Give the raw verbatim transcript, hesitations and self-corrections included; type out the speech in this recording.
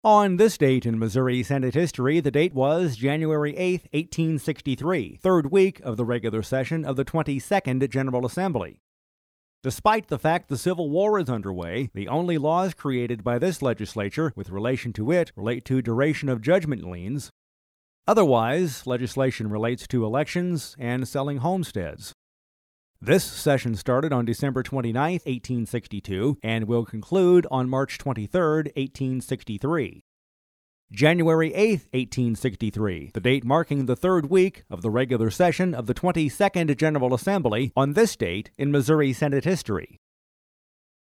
On this date in Missouri Senate history, the date was January eighth, eighteen sixty-three, third week of the regular session of the twenty-second General Assembly. Despite the fact the Civil War is underway, the only laws created by this legislature with relation to it relate to duration of judgment liens. Otherwise, legislation relates to elections and selling homesteads. This session started on December twenty-ninth, eighteen sixty-two, and will conclude on March twenty-third, eighteen sixty-three. January eighth, eighteen sixty-three, the date marking the third week of the regular session of the twenty-second General Assembly on this date in Missouri Senate history.